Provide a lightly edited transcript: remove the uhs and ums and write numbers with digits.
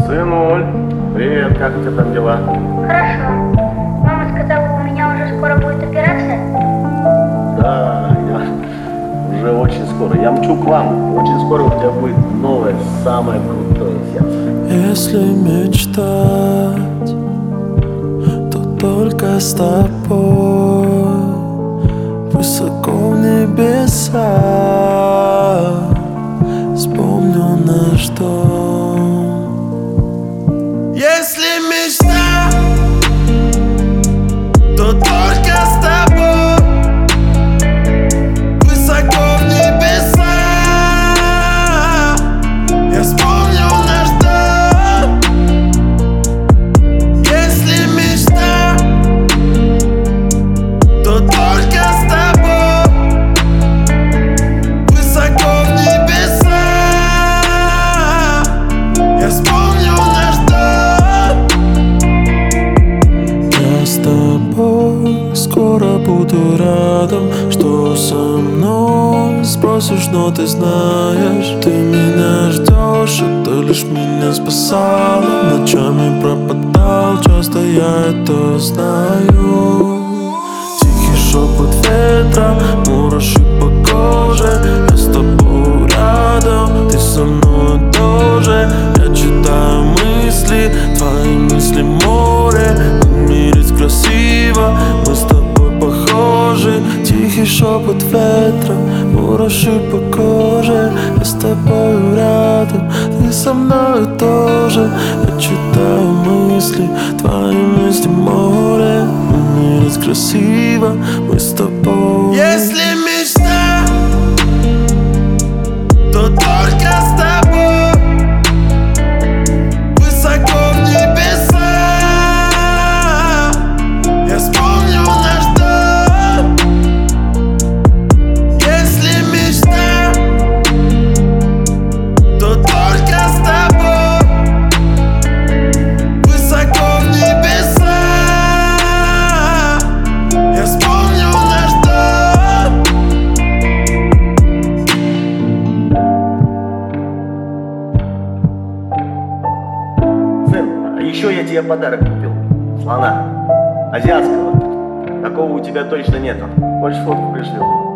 Сынуль, привет, как у тебя там дела? Хорошо. Мама сказала, у меня уже скоро будет операция. Да, я уже очень скоро. Я мчу к вам. Очень скоро у тебя будет новое, самое крутое сердце. Если мечтать, то только с тобой. Высоко в небесах вспомню наш дом. Если мечта, то только с тобой. Высоко в небесах я вспомню наш дом. Если мечта, то только с тобой. Высоко в небесах я вспомню наш дом. Я с тобой скоро буду рядом. Что со мной спросишь, но ты знаешь, ты меня ждешь, это лишь меня спасало. Ночами пропадал, часто я это знаю. Тихий шепот ветра, мураши по коже. Я с тобой рядом, ты со мной тоже. Я читаю мысли, твои мысли море. Умереть красиво, мы с тобой похожи. Тихий шепот ветра, мураши по коже. Я с тобой рядом, ты со мной тоже. Я читаю мысли, твои мысли море. Умереть красиво, мы с тобой. Если мечта, то только с тобой. Высоко в небесах я вспомню наш дом. Если мечта, то только с тобой. Высоко в небесах я вспомню наш дом. Сын, а еще я тебе подарок купил. Слона. Азиатского. Такого у тебя точно нету. Хочешь фотку пришлю?